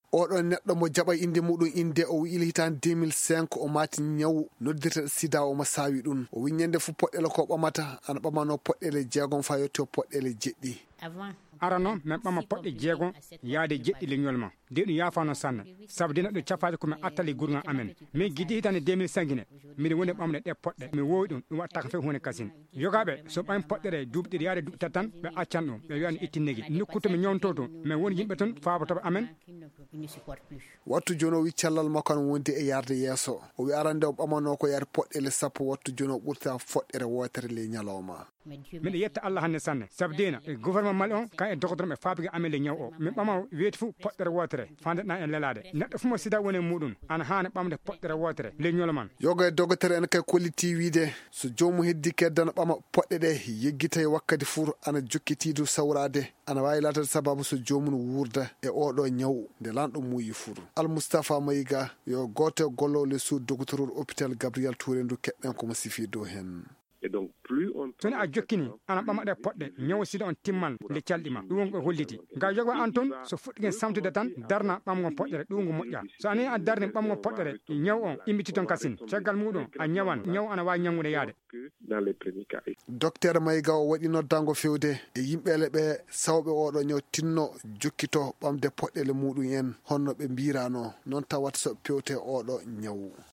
oɗon neɗɗo mo jaɓa inde muɗum inde o wi hitande 2005 o mati ñaw noddirta sida o ma sawi ɗum o wi ñande fu poɗɗele ko ɓamata ana ɓamano poɗɗele 6 fa yetti poɗɗele 7 arano men ɓama poɗɗe 6 yaade 7 leñol ma de ɗum yafano sanna sabu de neɗɗo cafaade komin attali gurgan amen min guidi hitande 2005 ne miɗen woni ɓamde ɗe poɗɗe mi wowi ɗum wattaka fe hunde kasine yogaɓe so ɓami poɗɗere duuɓi ɗiɗi yaade duuɓi tati tan ɓe accan ɗum ɓe wiyani ittinnegi nokku tomi ñawnto to min woni yimɓe toon fabotoɓe amen wattu joni o wi cellal makko ne wondi e yarde yeeso o wi arande o ɓamano ko yaade poɗɗele 10 wattu joni o ɓurta foɗɗere wotere le ñalawma miɗa yetta Allah hannde sanne sabu dina e gouvernement mali on kan e docteur e fabige amen le ñaw o min ɓama weeti fo poɗɗere wotere fandeɗa en lelade neɗɗo fu mo sida woni muɗum ana haani ɓamde poɗɗere wotere le ñol man yoga e docteur en kay kolliti wiide so jomum heddi keddana ɓama poɗɗe ɗe yeggita e wakkati fuu ana jokkitidu sawrade ana wawi latade sababu so jomum wuurda e oɗo ñaw nde lanɗo muuyi fuu Almoustapha Mayiga yo goto e gollowle suud docteur hôpital Gabriel Touré ndu keɗɗen komo sifi dow hen soni a jokkini ana ɓamaɗe poɗɗe ñawo sida on timman nde calɗima ɗum wonko holliti ga jogo an toon so fuɗɗiken samtude tan darna ɓamgon poɗɗere ɗum ngo moƴƴa so ani a darni ɓamgon poɗɗere ñaw on imbiti toon kasine caggal muɗum a ñawan ñaw ana wawi ñangude yaade docteur Mayiga o waɗi noddango fewde e yimɓele ɓe sawɓe oɗo ñaw tinno jokkito ɓamde poɗɗele muɗum en honno ɓe mbirano noon tawata so pewte oɗo ñaw